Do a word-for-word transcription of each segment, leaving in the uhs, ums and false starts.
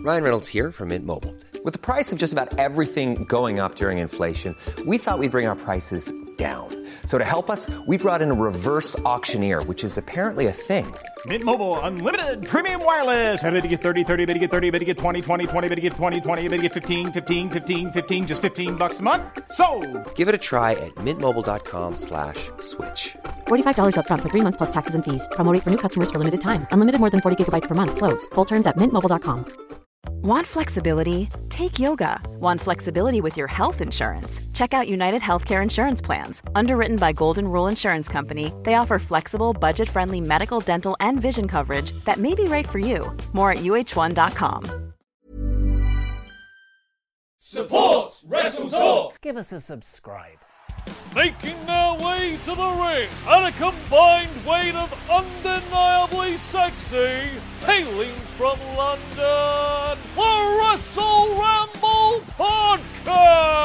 Ryan Reynolds here from Mint Mobile. With the price of just about everything going up during inflation, we thought we'd bring our prices down. So to help us, we brought in a reverse auctioneer, which is apparently a thing. Mint Mobile Unlimited Premium Wireless. How to get thirty, thirty, how to get thirty, how to get twenty, twenty, twenty, how to get twenty, twenty, how to get fifteen, fifteen, fifteen, fifteen, just fifteen bucks a month? Sold! Give it a try at mintmobile.com slash switch. forty-five dollars up front for three months plus taxes and fees. Promo rate for new customers for limited time. Unlimited more than forty gigabytes per month. Slows full terms at mint mobile dot com. Want flexibility? Take yoga. Want flexibility with your health insurance? Check out United Healthcare Insurance Plans. Underwritten by Golden Rule Insurance Company, they offer flexible, budget-friendly medical, dental, and vision coverage that may be right for you. More at U H one dot com. Support Wrestle Talk! Give us a subscribe. Making their way to the ring at a combined weight of undeniably sexy, hailing from London, the Wrestle Ramble Podcast!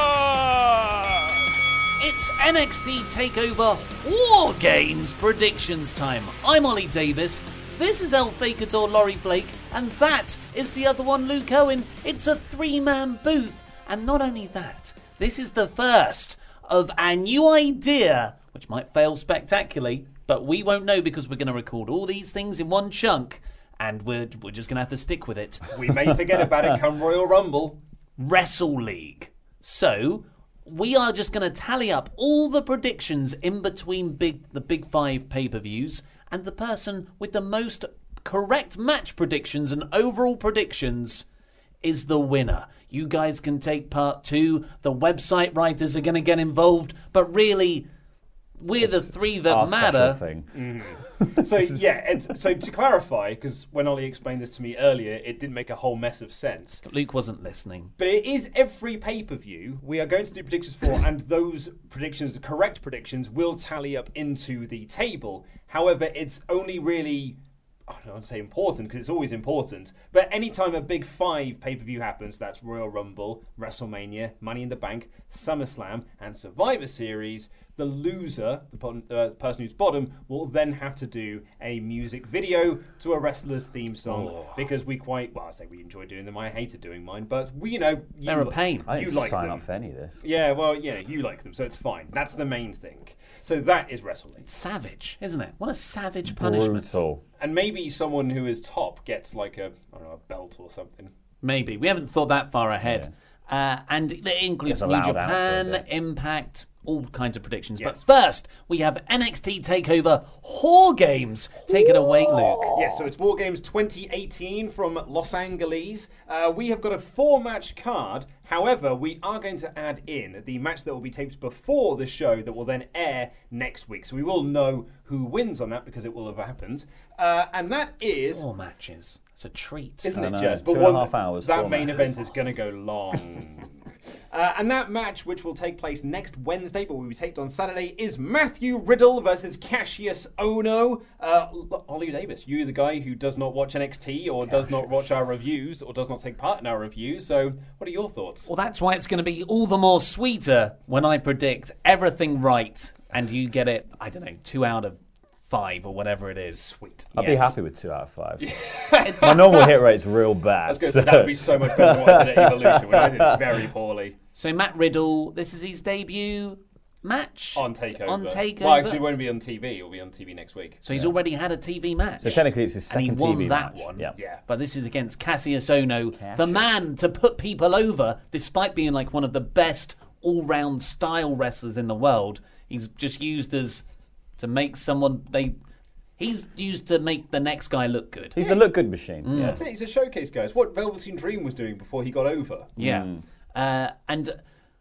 It's N X T TakeOver War Games predictions time. I'm Ollie Davis, this is El Fakador Laurie Blake, and that is the other one, Luke Owen. It's a three-man booth, and not only that, this is the first of our new idea, which might fail spectacularly, but we won't know because we're going to record all these things in one chunk, and we're we're just going to have to stick with it. We may forget about it come Royal Rumble. Wrestle League. So, we are just going to tally up all the predictions in between big the big five pay-per-views, and the person with the most correct match predictions and overall predictions is the winner. You guys can take part too. The website writers are going to get involved, but really, we're it's, the three that matter. Thing. Mm-hmm. So yeah, it's, so to clarify, because when Ollie explained this to me earlier, it didn't make a whole mess of sense. Luke wasn't listening. But it is every pay-per-view we are going to do predictions for, and those predictions, the correct predictions, will tally up into the table. However, it's only really, I don't want to say important because it's always important, but anytime a big five pay-per-view happens, that's Royal Rumble, WrestleMania, Money in the Bank, SummerSlam, and Survivor Series, the loser, the bottom, uh, person who's bottom, will then have to do a music video to a wrestler's theme song oh. because we quite, well, I say we enjoy doing them. I hated doing mine, but we, you know, you, they're a pain. I you didn't like sign them. up for any of this. Yeah, well, yeah, you like them, so it's fine. That's the main thing. So that is wrestling. It's savage, isn't it? What a savage punishment. Brutal. And maybe someone who is top gets like a, I don't know, a belt or something. Maybe. We haven't thought that far ahead. Yeah. Uh, and it includes New Japan, outfit, yeah. Impact, all kinds of predictions. Yes. But first, we have N X T TakeOver War Games. Take it away, Luke. Yes, so it's War Games twenty eighteen from Los Angeles. Uh, we have got a four-match card. However, we are going to add in the match that will be taped before the show that will then air next week. So we will know who wins on that because it will have happened. Uh, and that is... Four matches. It's a treat. Isn't it know, just? But But two and one, a half hours, that main matches. event is going to go long. Uh, and that match, which will take place next Wednesday, but will be taped on Saturday, is Matthew Riddle versus Cassius Ohno. Uh, Ollie Davis, you the guy who does not watch N X T or does not watch our reviews or does not take part in our reviews. So what are your thoughts? Well, that's why it's going to be all the more sweeter when I predict everything right and you get it, I don't know, two out of five or whatever it is. Sweet. I'd yes. be happy with two out of five. My normal hit rate's real bad. I was going to so. say that would be so much better than what I did at Evolution when I did it very poorly. So Matt Riddle, this is his debut match? On TakeOver. On TakeOver. Well, actually, it won't be on T V. It'll be on T V next week. So he's yeah. already had a T V match. So technically it's his second and he won T V that match. one. Yeah. yeah. But this is against Cassius Ohno, Cassius. the man to put people over, despite being like one of the best all-round style wrestlers in the world. He's just used as to make someone... they. He's used to make the next guy look good. He's yeah. a look good machine. Mm. Yeah. That's it. He's a showcase guy. It's what Velveteen Dream was doing before he got over. Yeah. Mm. Uh, and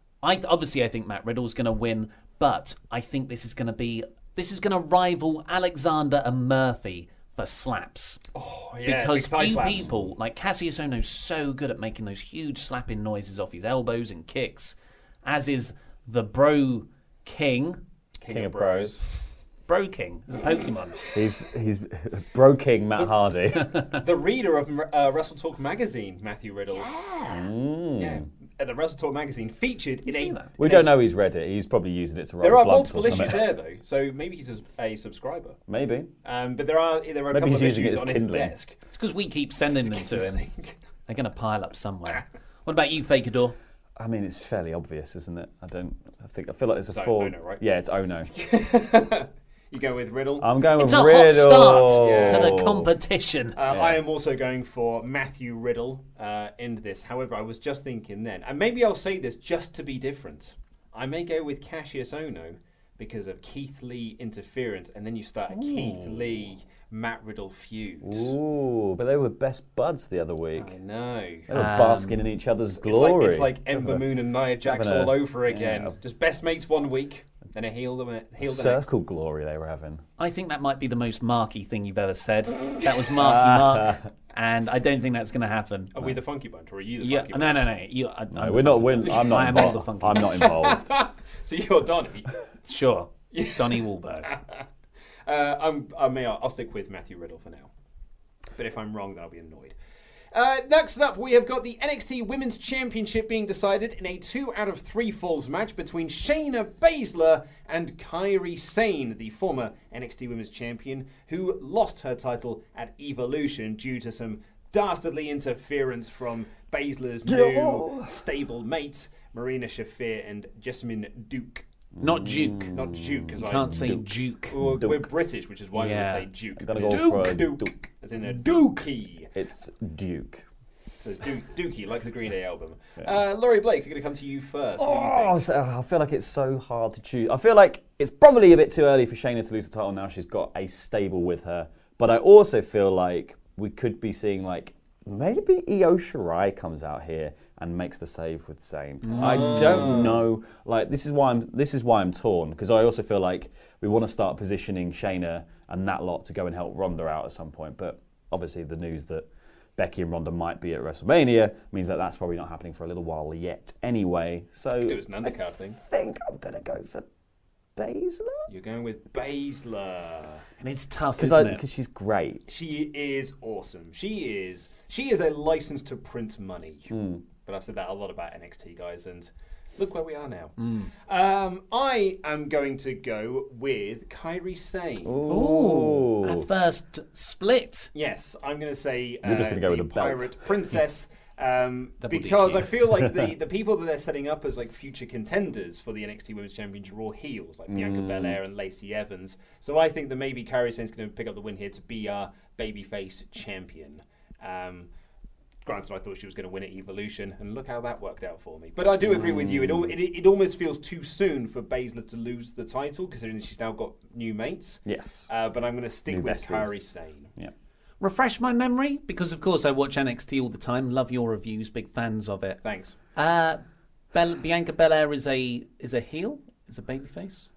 I obviously I think Matt Riddle's going to win, but I think this is going to be this is going to rival Alexander and Murphy for slaps. Oh, yeah. Because big few slaps. people, like Cassius Ohno's so good at making those huge slapping noises off his elbows and kicks, as is the Bro King. King, King of of Bros. Bro King is a Pokemon. He's he's Bro King Matt Hardy. The reader of uh, Wrestle Talk magazine, Matthew Riddle. Yeah. Mm. Yeah. At the Wrestle Talk magazine, featured in a. We in don't a, know he's read it. He's probably using it to roll There are blunts multiple or something. issues there, though, so maybe he's a, a subscriber. Maybe. Um, but there are there are a Maybe couple he's of using issues it as on his Kindling. desk. It's because we keep sending them to him. They're going to pile up somewhere. What about you, Fakador? I mean, it's fairly obvious, isn't it? I don't. I think. I feel like there's a It's four. Ono, right? Yeah, it's Ono. You go with Riddle? I'm going It's with a Riddle. hot start Yeah. to the competition. Uh, I am also going for Matthew Riddle uh, in this. However, I was just thinking then, and maybe I'll say this just to be different. I may go with Cassius Ono because of Keith Lee interference, and then you start a Keith Lee, Matt Riddle feud. Ooh, but they were best buds the other week. I know. They were basking in each other's It's glory. like, it's like Ember Moon and Nia Jax having a- all over again. yeah. Just best mates one week, then a heel the, heal the next. Circle glory they were having. I think that might be the most Marky thing you've ever said. That was Marky Mark, and I don't think that's going to happen. Are we the Funky Bunch, or are you the Yeah, Funky no, Bunch? no, no. You, I, No, I'm we're the not. Funky We're, Bunch. I'm not I am all the involved. Funky I'm Bunch. not involved. So you're Donny. Sure, Donnie Wahlberg. Uh, I'm, I may, I'll stick with Matthew Riddle for now. But if I'm wrong, then I'll be annoyed. Uh, next up, we have got the N X T Women's Championship being decided in a two out of three falls match between Shayna Baszler and Kairi Sane, the former N X T Women's Champion, who lost her title at Evolution due to some dastardly interference from Baszler's new stable mates, Marina Shafir and Jessamine Duke. Not Duke. Not Duke, because You I can't say Duke. We're, Duke. we're British, which is why Yeah. we would say Duke. I'm gonna But go it's for a Duke, Duke. as in a Dookie. It's Duke. So it's Duke, Dookie, like the Green Day album. Uh, Laurie Blake, I'm going to come to you first. What do you Oh, think? so- I feel like it's so hard to choose. I feel like it's probably a bit too early for Shayna to lose the title now. She's got a stable with her. But I also feel like we could be seeing like maybe Io Shirai comes out here and makes the save with Zayn. I don't know. Like this is why I'm this is why I'm torn, because I also feel like we want to start positioning Shayna and that lot to go and help Ronda out at some point. But obviously the news that Becky and Ronda might be at WrestleMania means that that's probably not happening for a little while yet anyway. So It was an undercard thing. I think I'm going to go for Baszler. You're going with Baszler. And it's tough, isn't it? Because she's great. She is awesome. She is she is a license to print money. Hmm. But I've said that a lot about N X T, guys, and look where we are now. Hmm. Um, I am going to go with Kairi Sane. Ooh, at first split. Yes, I'm going to say uh, You're just gonna go the with a belt. Pirate Princess. Um, Double because D Q. I feel like the, the people that they're setting up as like future contenders for the N X T Women's Championship are all heels, like Bianca Belair and Lacey Evans. So I think that maybe Kairi Sane's going to pick up the win here to be our babyface champion. Um, granted, I thought she was going to win at Evolution, and look how that worked out for me. But I do agree with you. It, al- it it almost feels too soon for Baszler to lose the title, considering she's now got new mates. Yes. Uh, but I'm going to stick New with besties. Kairi Sane. Yeah. Refresh my memory, because of course I watch N X T all the time. Love your reviews, big fans of it. Thanks. Uh, Bel- Bianca Belair is a is a heel, is a babyface.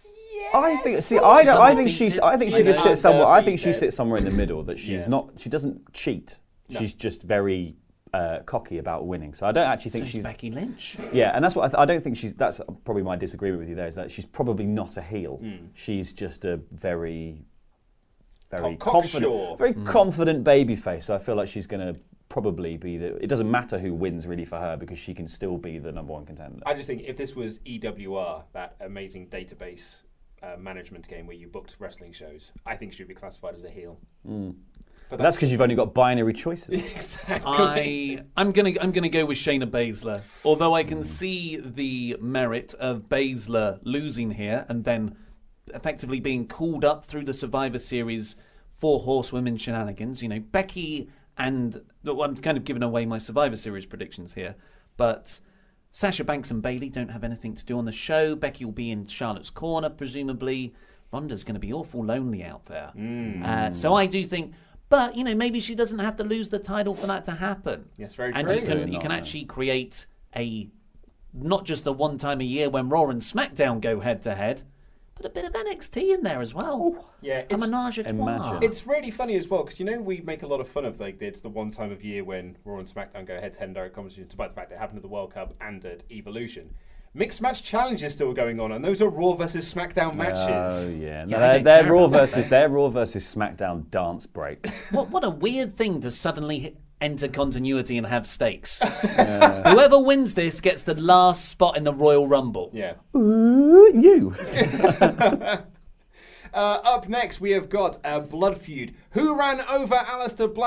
I think. See, I don't. I think undefeated. she's. I think she She's just sits somewhere. I think she undefeated. sits somewhere in the middle. That she's Yeah. not. She doesn't cheat. She's just very uh, cocky about winning. So I don't actually think So is she's. Becky Lynch. Yeah, and that's what I, th- I don't think she's. That's probably my disagreement with you there. Is that she's probably not a heel. She's just a very, very Co- confident, cocksure. very confident baby face. So I feel like she's going to probably be the. It doesn't matter who wins really for her because she can still be the number one contender. I just think if this was E W R, that amazing database uh, management game where you booked wrestling shows, I think she would be classified as a heel. But that's because you've only got binary choices. Exactly. I I'm gonna I'm gonna go with Shayna Baszler. Although I can see the merit of Baszler losing here and then effectively being called up through the Survivor Series four horsewomen shenanigans. You know, Becky and well, I'm kind of giving away my Survivor Series predictions here, but Sasha Banks and Bayley don't have anything to do on the show. Becky will be in Charlotte's corner, presumably. Ronda's going to be awful lonely out there. Uh, so I do think. But, you know, maybe she doesn't have to lose the title for that to happen. Yes, very and true. you can Really you can not, actually create a, not just the one time a year when Raw and SmackDown go head to head, but a bit of N X T in there as well. Yeah, A it's, menage a trois. Imagine. it's really funny as well because you know we make a lot of fun of like it's the one time of year when Raw and SmackDown go head to head in direct competition, despite the fact it happened at the World Cup and at Evolution. Mixed match challenge is still going on, and those are Raw versus SmackDown matches. Oh yeah, Yeah, no, I they're, don't they're care Raw about that, versus they're Raw versus SmackDown dance breaks. What, what a weird thing to suddenly enter continuity and have stakes. Whoever wins this gets the last spot in the Royal Rumble. Yeah. Ooh, you. Uh, up next, we have got a blood feud. Who ran over Aleister Black?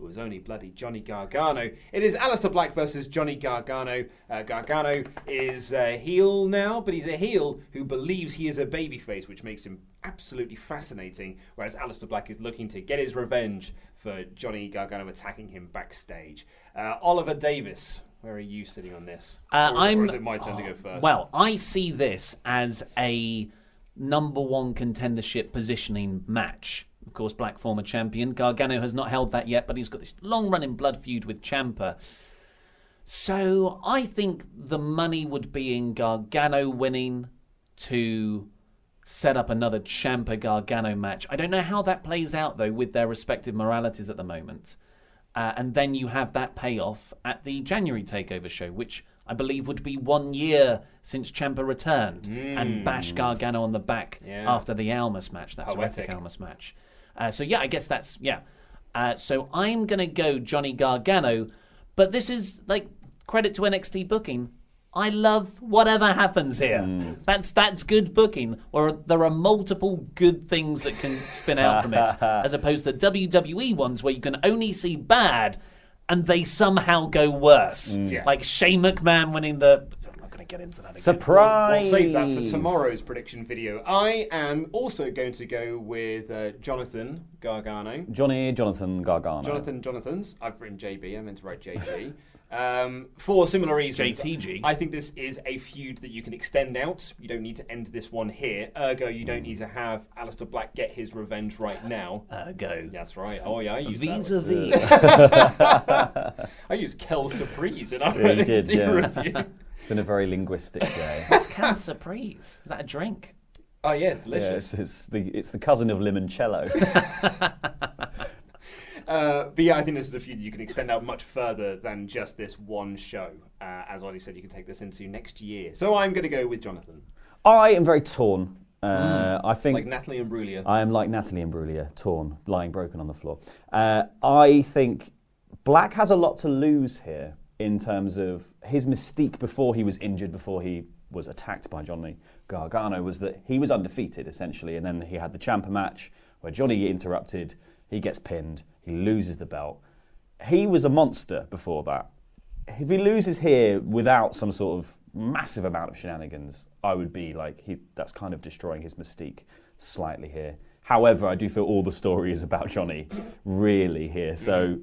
it was only bloody Johnny Gargano. It is Aleister Black versus Johnny Gargano. Uh, Gargano is a heel now, but he's a heel who believes he is a babyface, which makes him absolutely fascinating, whereas Aleister Black is looking to get his revenge for Johnny Gargano attacking him backstage. Uh, Oliver Davis, where are you sitting on this? Uh, or, I'm, or is it my turn to go first? Well, I see this as a number one contendership positioning match. Of course, Black former champion. Gargano has not held that yet, but he's got this long-running blood feud with Ciampa. So I think the money would be in Gargano winning to set up another Ciampa-Gargano match. I don't know how that plays out, though, with their respective moralities at the moment. Uh, and then you have that payoff at the January TakeOver show, which I believe would be one year since Ciampa returned mm. and bash Gargano on the back yeah. after the Almas match, that Poetic. terrific Almas match. Uh, so yeah, I guess that's, yeah. Uh, so I'm going to go Johnny Gargano, but this is, like, credit to N X T booking. I love whatever happens here. Mm. That's that's good booking, or there are multiple good things that can spin out from this, as opposed to W W E ones where you can only see bad and they somehow go worse. Mm. Yeah. Like Shane McMahon winning the... I'm not going to get into that again. Surprise! We'll save that for tomorrow's prediction video. I am also going to go with uh, Jonathan Gargano. Johnny Jonathan Gargano. Jonathan Jonathan's. I've written J B. I meant to write J G. Um, for similar reasons. J T G. I think this is a feud that you can extend out. You don't need to end this one here. Ergo, you don't need to have Aleister Black get his revenge right now. Ergo. That's right. Oh, yeah, I use Vis-a-vis. that. I use Kel Surprise in our yeah, you N X T did, yeah. review. It's been a very linguistic day. What's Kel Surprise? Is that a drink? Oh, yeah, it's Yeah, delicious. it's, it's, the, it's the cousin of limoncello. Uh, but yeah, I think this is a feud you can extend out much further than just this one show. Uh, as Ollie said, you can take this into next year. So I'm going to go with Jonathan. I am very torn. Uh, Mm. I think Like Natalie Imbruglia. I am like Natalie Imbruglia, torn, lying broken on the floor. Uh, I think Black has a lot to lose here in terms of his mystique before he was injured, before he was attacked by Johnny Gargano, was that he was undefeated, essentially, and then he had the Ciampa match where Johnny interrupted, he gets pinned, he loses the belt. He was a monster before that. If he loses here without some sort of massive amount of shenanigans, I would be like, he, that's kind of destroying his mystique slightly here. However, I do feel all the story is about Johnny, really, here. So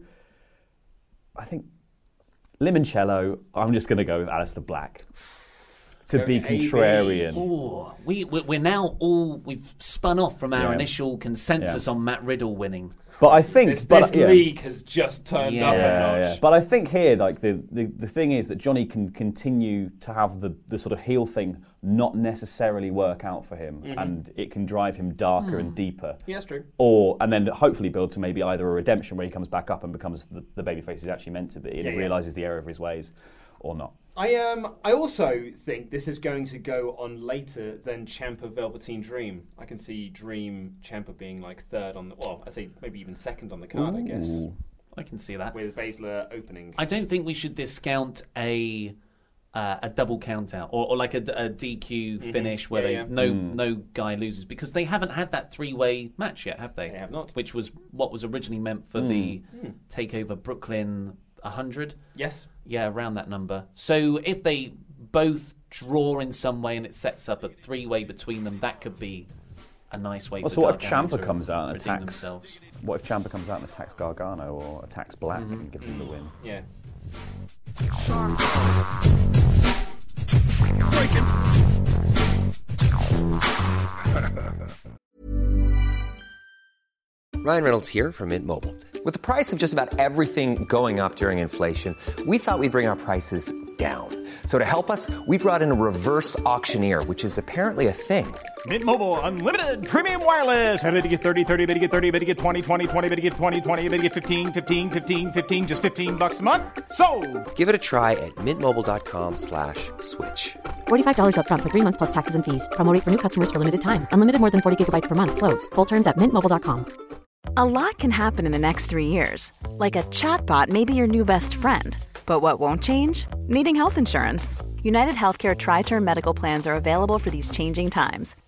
I think limoncello, I'm just going to go with Aleister Black. To be contrarian. Ooh, we, we're now all, we've spun off from our Yeah. initial consensus Yeah. on Matt Riddle winning. But I think This, but, this yeah. league has just turned Yeah. up a Yeah, notch. yeah. But I think here, like the, the, the thing is that Johnny can continue to have the, the sort of heel thing not necessarily work out for him, Mm-hmm. and it can drive him darker Hmm. and deeper. Yeah, that's true. Or and then hopefully build to maybe either a redemption where he comes back up and becomes the, the babyface he's actually meant to be, and Yeah, he yeah. realizes the error of his ways, or not. I um I also think this is going to go on later than Ciampa Velveteen Dream. I can see Dream Ciampa being like third on the well, I say maybe even second on the card, I guess. Ooh. I can see that. With Baszler opening. I don't think we should discount a uh, a double count out or, or like a, a D Q finish where Yeah, they yeah. no no guy loses, because they haven't had that three way match yet, have they? They have not. Which was what was originally meant for the Takeover Brooklyn one hundred. Yes. Yeah, around that number. So if they both draw in some way and it sets up a three way between them, that could be a nice way. Well, for so what if Gargano Ciampa to comes out and redeem attacks? themselves. What if Ciampa comes out and attacks Gargano or attacks Black and gives him the win? Yeah. Ryan Reynolds here from Mint Mobile. With the price of just about everything going up during inflation, we thought we'd bring our prices down. So to help us, we brought in a reverse auctioneer, which is apparently a thing. Mint Mobile Unlimited Premium Wireless. Ready to get thirty, thirty, bit to get thirty, bit to get twenty, twenty, twenty, bit to get twenty, twenty, bit to get fifteen, fifteen, fifteen, fifteen, just fifteen bucks a month? Sold! Give it a try at mintmobile.com slash switch. forty-five dollars up front for three months plus taxes and fees. Promo rate for new customers for limited time. Unlimited more than forty gigabytes per month. Slows full terms at mint mobile dot com. A lot can happen in the next three years. Like a chatbot may be your new best friend. But what won't change? Needing health insurance. United Healthcare Tri-Term Medical Plans are available for these changing times.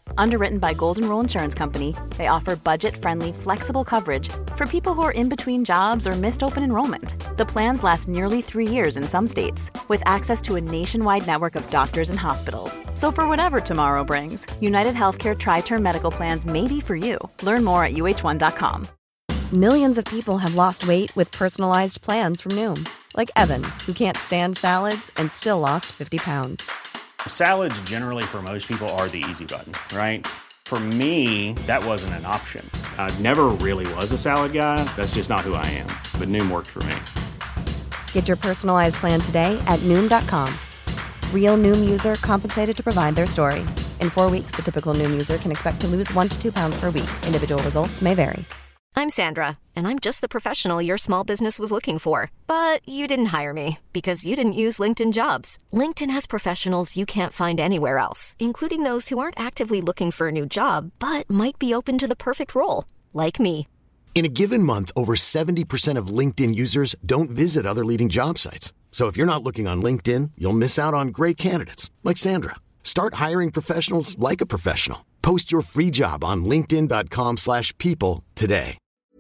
Underwritten by Golden Rule Insurance Company, they offer budget-friendly, flexible coverage for people who are in between jobs or missed open enrollment. The plans last nearly three years in some states, with access to a nationwide network of doctors and hospitals. So for whatever tomorrow brings, United Healthcare Tri-Term Medical Plans may be for you. Learn more at U H one dot com. Millions of people have lost weight with personalized plans from Noom. Like Evan, who can't stand salads and still lost fifty pounds. Salads generally for most people are the easy button, right? For me, that wasn't an option. I never really was a salad guy. That's just not who I am. But Noom worked for me. Get your personalized plan today at Noom dot com. Real Noom user compensated to provide their story. In four weeks, the typical Noom user can expect to lose one to two pounds per week. Individual results may vary. I'm Sandra, and I'm just the professional your small business was looking for. But you didn't hire me because you didn't use LinkedIn Jobs. LinkedIn has professionals you can't find anywhere else, including those who aren't actively looking for a new job, but might be open to the perfect role, like me. In a given month, over seventy percent of LinkedIn users don't visit other leading job sites. So if you're not looking on LinkedIn, you'll miss out on great candidates, like Sandra. Start hiring professionals like a professional. Post your free job on linkedin dot com slash people today.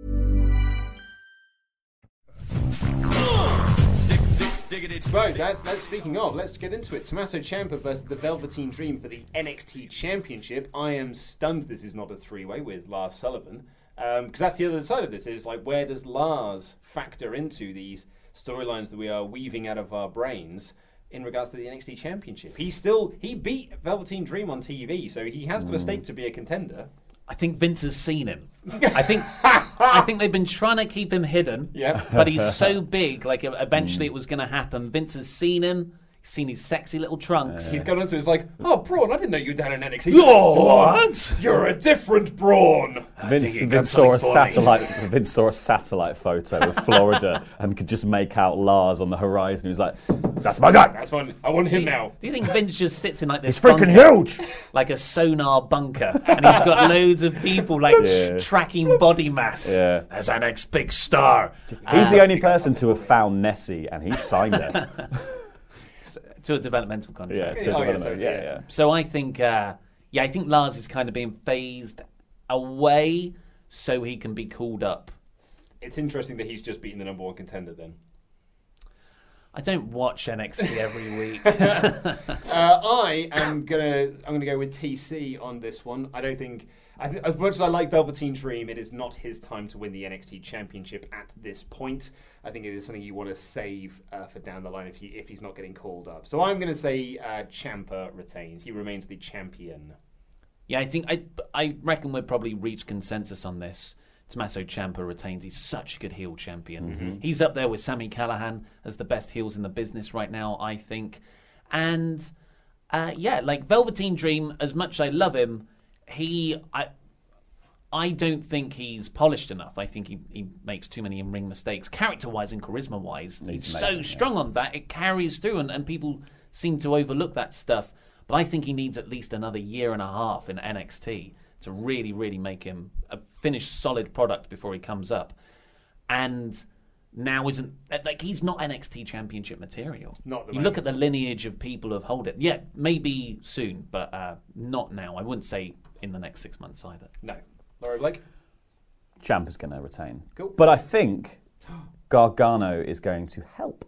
Right, that, that's speaking of, let's get into it. Tommaso Ciampa versus the Velveteen Dream for the N X T Championship. I am stunned this is not a three-way with Lars Sullivan. Because um, that's the other side of this, is like, where does Lars factor into these storylines that we are weaving out of our brains in regards to the N X T Championship? He still, he beat Velveteen Dream on T V, so he has got a stake to be a contender. I think Vince has seen him. I think I think they've been trying to keep him hidden. Yeah. But he's so big, like eventually it was going to happen. Vince has seen him. He's seen his sexy little trunks. He's gone into it. It's like, oh, Braun, I didn't know you were down in N X T. What? You're a different Braun. Vince, Vince saw a satellite. Vince saw a satellite photo of Florida and could just make out Lars on the horizon. He was like, "That's my guy. That's fine. I want him Do you, now." do you think Vince just sits in like this? He's freaking bunker, huge, like a sonar bunker, and he's got loads of people like Yeah. tr- tracking body mass. Yeah. As our next big star. He's Uh, the only person to have found Nessie, and he signed it. to a developmental contract. Yeah, to Oh, yeah, development, so, yeah, yeah. yeah. So I think, uh, yeah, I think Lars is kind of being phased away so he can be called up. It's interesting that he's just beaten the number one contender then. I don't watch N X T every week. uh, I am gonna I'm gonna go with T C on this one. I don't think, I th- as much as I like Velveteen Dream, it is not his time to win the N X T Championship at this point. I think it is something you want to save uh, for down the line if he if he's not getting called up. So I'm gonna say uh, Ciampa retains. He remains the champion. Yeah, I think I I reckon we'll probably reach consensus on this. Tommaso Ciampa retains. He's such a good heel champion. Mm-hmm. He's up there with Sami Callihan as the best heels in the business right now, I think. And uh, yeah, like Velveteen Dream, as much as I love him, he I I don't think he's polished enough. I think he, he makes too many in-ring mistakes. Character-wise and charisma-wise, he's, he's amazing, so strong yeah. on that. It carries through, and, and people seem to overlook that stuff. But I think he needs at least another year and a half in N X T to really, really make him a finished, solid product before he comes up. And now isn't, like, he's not N X T Championship material. Not the You look at the lineage of people who've held it. Yeah, maybe soon, but uh, not now. I wouldn't say in the next six months either. No. Laurie Blake? Ciampa's going to retain. Cool. But I think Gargano is going to help.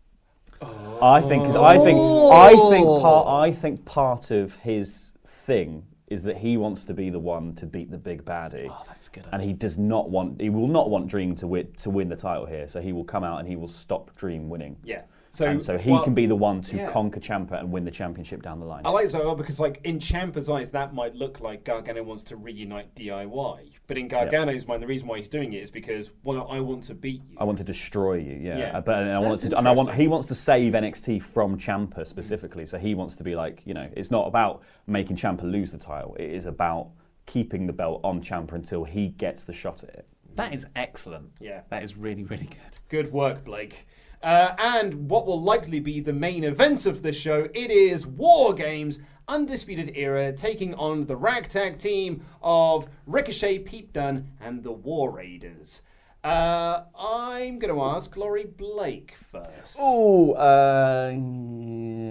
Oh. I think, cause I think, I think part, I think part of his thing is that he wants to be the one to beat the big baddie. Oh, that's good. And he does not want, he will not want Dream to win to win the title here. So he will come out and he will stop Dream winning. Yeah. So, and so he well, can be the one to yeah. conquer Ciampa and win the championship down the line. I like that well because, like, in Ciampa's eyes, that might look like Gargano wants to reunite D I Y. But in Gargano's yep. mind, the reason why he's doing it is because, well, I want to beat you. I want to destroy you. Yeah. yeah. But and I want to, and I want he wants to save N X T from Ciampa specifically. Mm. So he wants to be like, you know, it's not about making Ciampa lose the title. It is about keeping the belt on Ciampa until he gets the shot at it. That is excellent. Yeah. That is really, really good. Good work, Blake. Uh, and what will likely be the main event of the show, it is War Games Undisputed Era taking on the ragtag team of Ricochet, Pete Dunne, and the War Raiders. Uh, I'm going to ask Laurie Blake first. Oh, uh, yeah.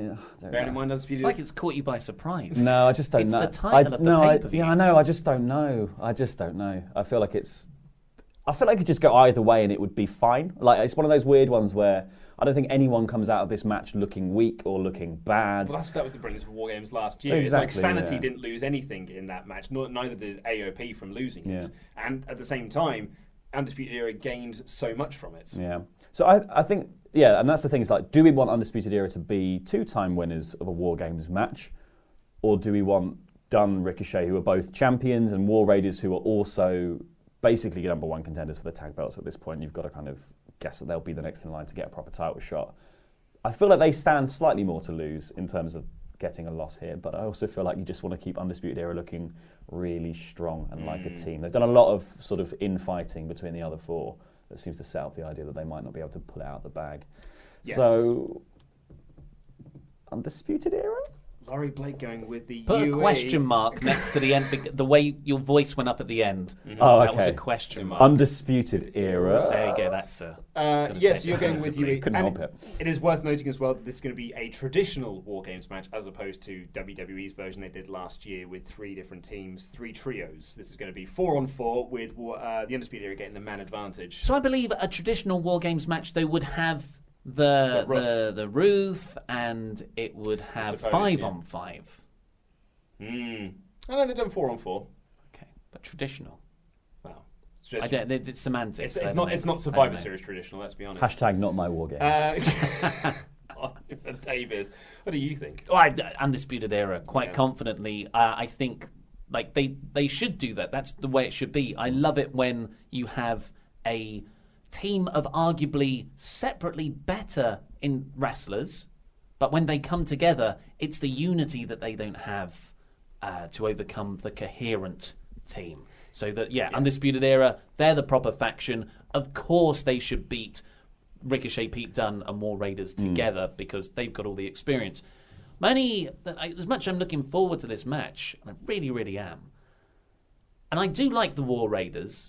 don't Bearing know. in mind Undisputed. It's like it's caught you by surprise. No, I just don't it's know. It's the title I, of the no, I, pay-per-view. yeah, I know. I just don't know. I just don't know. I feel like it's. I feel like it could just go either way and it would be fine. Like it's one of those weird ones where I don't think anyone comes out of this match looking weak or looking bad. Well, that's, that was the brilliance of War Games last year. Exactly, it's like Sanity yeah. didn't lose anything in that match, nor, neither did A O P from losing it. Yeah. And at the same time, Undisputed Era gained so much from it. Yeah. So I, I think, yeah, and that's the thing. It's like, do we want Undisputed Era to be two-time winners of a War Games match, or do we want Dunn, Ricochet, who are both champions, and War Raiders, who are also basically number one contenders for the tag belts at this point? You've got to kind of guess that they'll be the next in line to get a proper title shot. I feel like they stand slightly more to lose in terms of getting a loss here, but I also feel like you just want to keep Undisputed Era looking really strong and like a team. They've done a lot of sort of infighting between the other four that seems to set up the idea that they might not be able to pull it out of the bag. Yes. So, Undisputed Era? Laurie Blake going with the Put U E. a question mark next to the end. bec- The way your voice went up at the end. Mm-hmm. Oh, okay. That was a question mark. Undisputed Era. There you go. That's a. Uh, Gonna yes, say you're going with U E. Couldn't And help it. It is worth noting as well that this is going to be a traditional War Games match as opposed to W W E's version they did last year with three different teams, three trios. This is going to be four on four with uh, the Undisputed Era getting the man advantage. So I believe a traditional War Games match though would have the The roof. the, the roof, and it would have suppose, five yeah. on five. Mm. I know they've done four on four. Okay, but traditional. Well, it's, I don't. It's, it's semantics. it's, I it's don't not. know. It's not I don't Survivor know. Series traditional. Let's be honest. Hashtag not my War Games. Uh, Davis, what do you think? Oh, I, Undisputed Era, quite Yeah. confidently. Uh, I think like they they should do that. That's the way it should be. I love it when you have a team of arguably separately better in wrestlers, but when they come together, it's the unity that they don't have uh, to overcome the coherent team. So that yeah, yeah, Undisputed Era, they're the proper faction. Of course, they should beat Ricochet, Pete Dunne, and War Raiders together because they've got all the experience. Many, as much I'm looking forward to this match, and I really, really am. And I do like the War Raiders,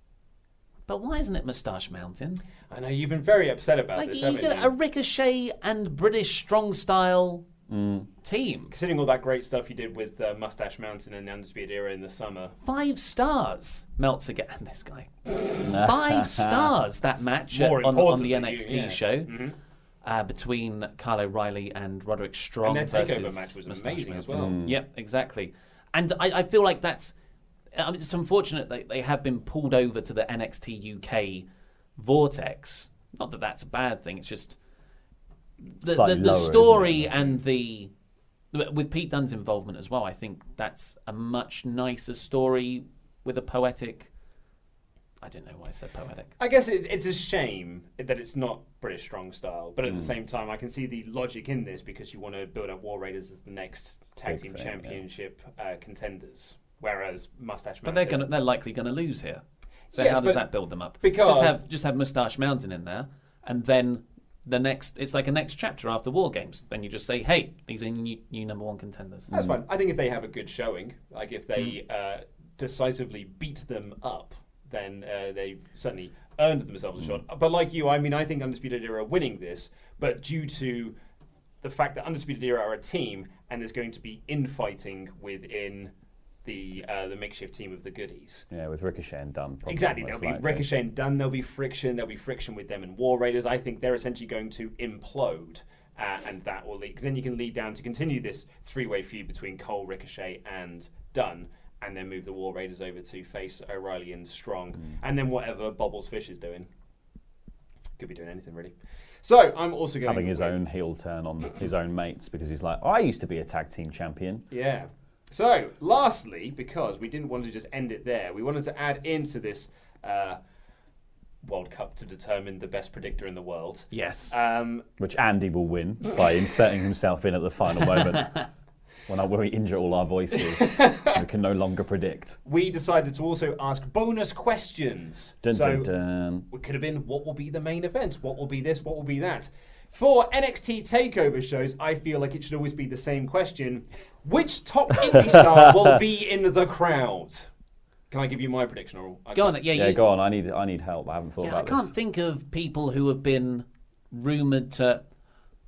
but why isn't it Moustache Mountain? I know you've been very upset about Like this, you haven't get you? a Ricochet and British strong style team. Considering all that great stuff you did with uh, Mustache Mountain and the Undisputed Era in the summer. Five stars. Meltzer again. This guy. Five stars. That match More uh, on, on the importantly, N X T yeah. show Mm-hmm. uh, between Kyle O'Reilly and Roderick Strong And their takeover versus match was Moustache amazing as Mountain. well. Yep, exactly. And I, I feel like that's. I mean, it's unfortunate that they have been pulled over to the N X T U K vortex. Not that that's a bad thing. It's just the, the, Slightly the lower, story isn't it? and the with Pete Dunne's involvement as well. I think that's a much nicer story with a poetic. I don't know why I said poetic. I guess it, it's a shame that it's not British strong style, but at the same time, I can see the logic in this because you want to build up War Raiders as the next tag Big team thing, championship uh, contenders, whereas Mustache But Mountain. they're gonna, they're likely going to lose here. So Yes, how does but that build them up? because- just have just have Moustache Mountain in there, and then the next it's like a next chapter after War Games. Then you just say, hey, these are new, new number one contenders. That's fine. I think if they have a good showing, like if they uh, decisively beat them up, then uh, they've certainly earned themselves a shot. But like you, I mean, I think Undisputed Era are winning this, but due to the fact that Undisputed Era are a team and there's going to be infighting within the uh, the makeshift team of the Goodies. Yeah, with Ricochet and Dunn. probably Exactly. most There'll be likely. Ricochet and Dunn, there'll be friction, there'll be friction with them and War Raiders. I think they're essentially going to implode. Uh, and that will lead, 'cause then you can lead down to continue this three-way feud between Cole, Ricochet, and Dunn, and then move the War Raiders over to face O'Reilly and Strong, Mm. and then whatever Bobbles Fish is doing. Could be doing anything, really. So, I'm also going Having his with- own heel turn on his own mates because he's like, I used to be a tag team champion. Yeah. So, lastly, because we didn't want to just end it there, we wanted to add into this uh, World Cup to determine the best predictor in the world. Yes. Um, Which Andy will win by inserting himself in at the final moment when, I, when we injure all our voices. We can no longer predict. we decided to also ask bonus questions. Dun, so, dun, dun. it could have been, what will be the main event? What will be this? What will be that? For N X T TakeOver shows, I feel like it should always be the same question. Which top indie star will be in the crowd? Can I give you my prediction? Or I Go on. can't- Yeah, Yeah, you, go on. I need I need help. I haven't thought yeah, I about can't this. think of people who have been rumoured to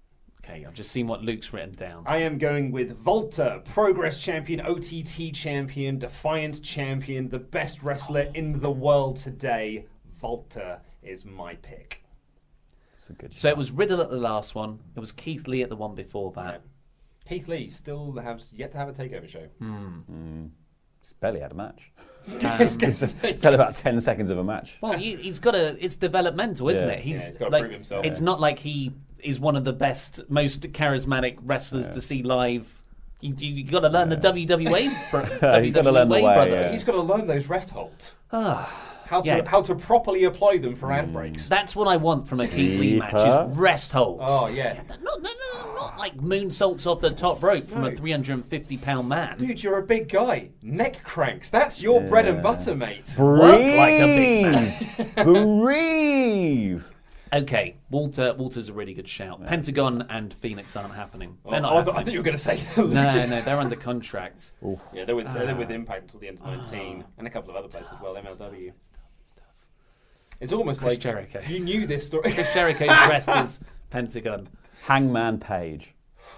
Okay, I've just seen what Luke's written down. I am going with Volta, Progress Champion, O T T Champion, Defiant Champion, the best wrestler in the world today. Volta is my pick. It's a good So it was Riddle at the last one. It was Keith Lee at the one before that. Yeah. Keith Lee still has yet to have a takeover show. Mm. Mm. He's barely had a match. Um, He's had about ten seconds of a match. Well, he, he's got a. It's developmental, isn't Yeah. it? He's, Yeah, he's gotta like, prove himself. It's Yeah. not like he is one of the best, most charismatic wrestlers to see live. You, you, you got to learn the W W A. Bro, You W gotta W A learn the way, brother. yeah. He's got to learn those rest holds. how to yeah. how to properly apply them for ad breaks. That's what I want from a Keith Lee match: Sleeper. is rest holds. Oh yeah. Not, not, not, not like moonsaults off the top rope from No. a three hundred fifty pound man. Dude, you're a big guy. Neck cranks. That's your bread and butter, mate. Work like a big man. Breathe. Okay, Walter. Walter's a really good shout. Pentagon and Phoenix aren't happening. Oh, They're not I, thought, I happening. thought you were going to say No, no, they're under contract. Yeah, they're with, they're with Impact until the end of nineteen, and a couple of other places as well, M L W. It's almost Chris like Jericho. you knew this story. Chris Jericho's dressed as Pentagon. Hangman Page.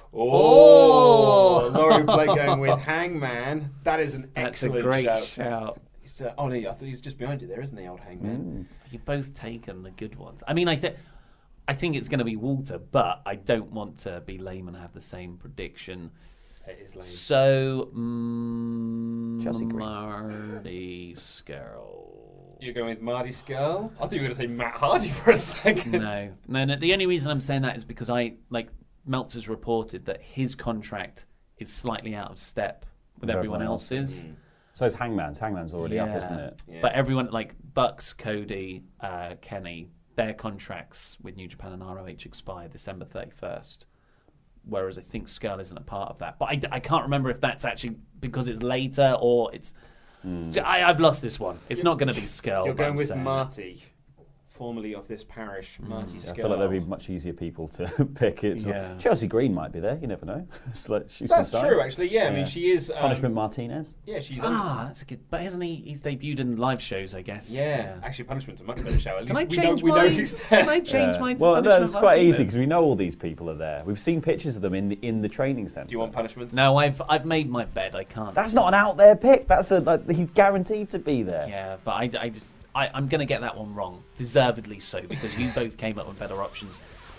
Oh, Laurie Blake going with Hangman. That is an That's a excellent great shout. shout. He's, uh, oh no, I thought he was just behind you there, isn't he, old Hangman? You've both taken the good ones. I mean, I think I think it's going to be Walter, but I don't want to be lame and have the same prediction. It is lame. So, mm, Chelsea Green. Marty Skrull. You're going with Marty Skull? I thought you were going to say Matt Hardy for a second. No, no, no. The only reason I'm saying that is because I like Meltzer's reported that his contract is slightly out of step with With everyone everyone else. else's. So it's Hangman's. Hangman's already up, isn't it? Yeah. But everyone, like Bucks, Cody, uh, Kenny, their contracts with New Japan and R O H expire December thirty-first. Whereas I think Skull isn't a part of that. But I, I can't remember if that's actually because it's later or it's. Mm. I, I've lost this one. It's not going to be Skull. You're but going I'm with saying Marty, formerly of this parish, Marty Yeah, Skull. I feel like there'd be much easier people to pick. It's Yeah. Chelsea Green might be there. You never know. It's like she's That's been signed. true, actually. Yeah, I mean, she is. Um, Punishment Martinez. Yeah, she's. Ah, that's a good. But hasn't he? He's debuted in live shows, I guess. Yeah, actually, Punishment's a much better show. At Can least I we know, change we know mine? he's there. Can I change Yeah. mine to Well, Punishment that's quite easy Martinez? because we know all these people are there. We've seen pictures of them in the in the training centre. Do you want Punishment? No, I've I've made my bed. I can't. That's not an out there pick. That's a like, he's guaranteed to be there. Yeah, but I, I just I, I'm going to get that one wrong, deservedly so, because you both came up with better options.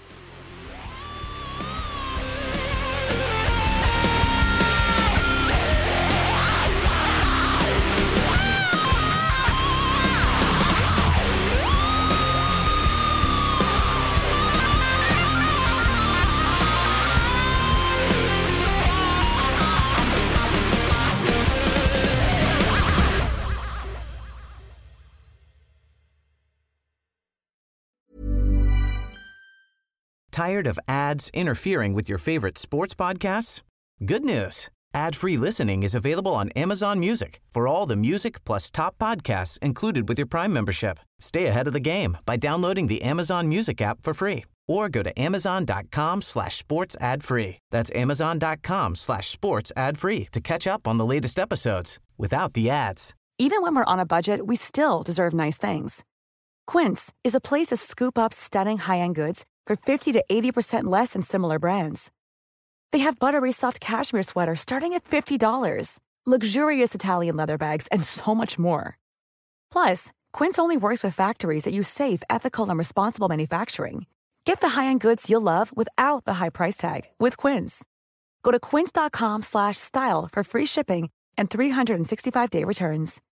Tired of ads interfering with your favorite sports podcasts? Good news. Ad-free listening is available on Amazon Music for all the music plus top podcasts included with your Prime membership. Stay ahead of the game by downloading the Amazon Music app for free or go to amazon.com slash sports ad free. That's amazon.com slash sports ad free to catch up on the latest episodes without the ads. Even when we're on a budget, we still deserve nice things. Quince is a place to scoop up stunning high-end goods for fifty to eighty percent less than similar brands. They have buttery soft cashmere sweaters starting at fifty dollars, luxurious Italian leather bags, and so much more. Plus, Quince only works with factories that use safe, ethical, and responsible manufacturing. Get the high-end goods you'll love without the high price tag with Quince. Go to quince.com slash style for free shipping and three sixty-five day returns.